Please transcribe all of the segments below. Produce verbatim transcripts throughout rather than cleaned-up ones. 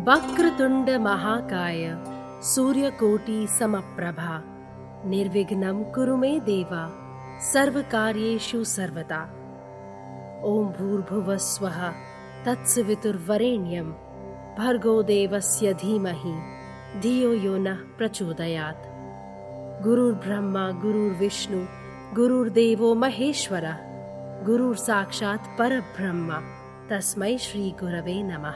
वक्रतुंड महाकाय सूर्यकोटि समप्रभा निर्विघ्नं कुरु मे देवा सर्वकार्येषु सर्वदा। ओम भूर्भुवः स्वः तत्सवितुर्वरेण्यं भर्गो देवस्य धीमहि धियो यो नः प्रचोदयात्। गुरुर्ब्रह्मा गुरुर्विष्णु गुरुर्देवो महेश्वरः गुरुर्साक्षात् परब्रह्म तस्मै श्री गुरवे नमः।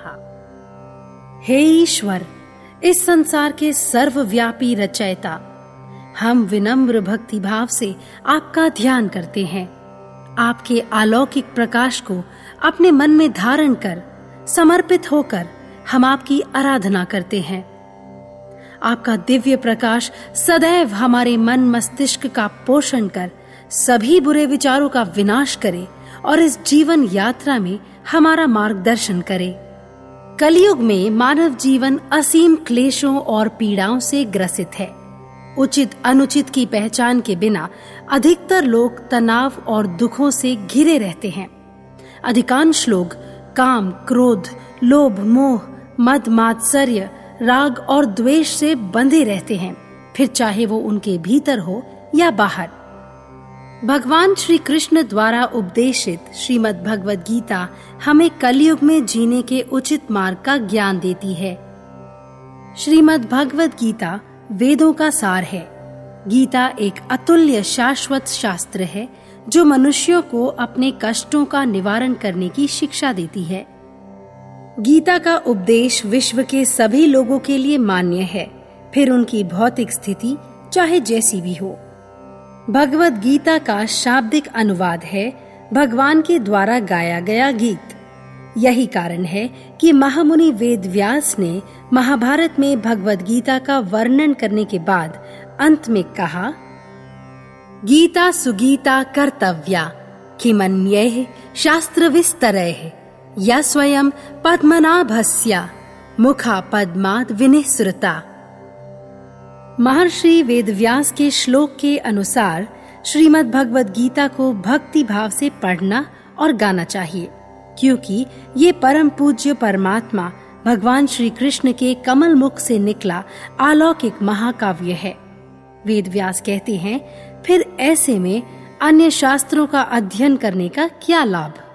हे ईश्वर, इस संसार के सर्वव्यापी रचयिता, हम विनम्र भक्ति भाव से आपका ध्यान करते हैं। आपके अलौकिक प्रकाश को अपने मन में धारण कर समर्पित होकर हम आपकी आराधना करते हैं। आपका दिव्य प्रकाश सदैव हमारे मन मस्तिष्क का पोषण कर सभी बुरे विचारों का विनाश करे और इस जीवन यात्रा में हमारा मार्गदर्शन करे। कलयुग में मानव जीवन असीम क्लेशों और पीड़ाओं से ग्रसित है। उचित अनुचित की पहचान के बिना अधिकतर लोग तनाव और दुखों से घिरे रहते हैं। अधिकांश लोग काम, क्रोध, लोभ, मोह, मद मात्सर्य, राग और द्वेष से बंधे रहते हैं, फिर चाहे वो उनके भीतर हो या बाहर। भगवान श्री कृष्ण द्वारा उपदेशित श्रीमद् भगवद गीता हमें कलयुग में जीने के उचित मार्ग का ज्ञान देती है। श्रीमद् भगवद गीता वेदों का सार है। गीता एक अतुल्य शाश्वत शास्त्र है जो मनुष्यों को अपने कष्टों का निवारण करने की शिक्षा देती है। गीता का उपदेश विश्व के सभी लोगों के लिए मान्य है, फिर उनकी भौतिक स्थिति चाहे जैसी भी हो। भगवद गीता का शाब्दिक अनुवाद है भगवान के द्वारा गाया गया गीत। यही कारण है कि महामुनि वेद व्यास ने महाभारत में भगवद गीता का वर्णन करने के बाद अंत में कहा, गीता सुगीता कर्तव्या किमन्यैः शास्त्र विस्तरैः या स्वयं पद्मनाभस्य मुखा पद्माद् विनिसृता। महर्षि वेदव्यास के श्लोक के अनुसार श्रीमद् भगवद गीता को भक्ति भाव से पढ़ना और गाना चाहिए, क्योंकि ये परम पूज्य परमात्मा भगवान श्री कृष्ण के कमल मुख से निकला अलौकिक महाकाव्य है। वेदव्यास कहते हैं, फिर ऐसे में अन्य शास्त्रों का अध्ययन करने का क्या लाभ।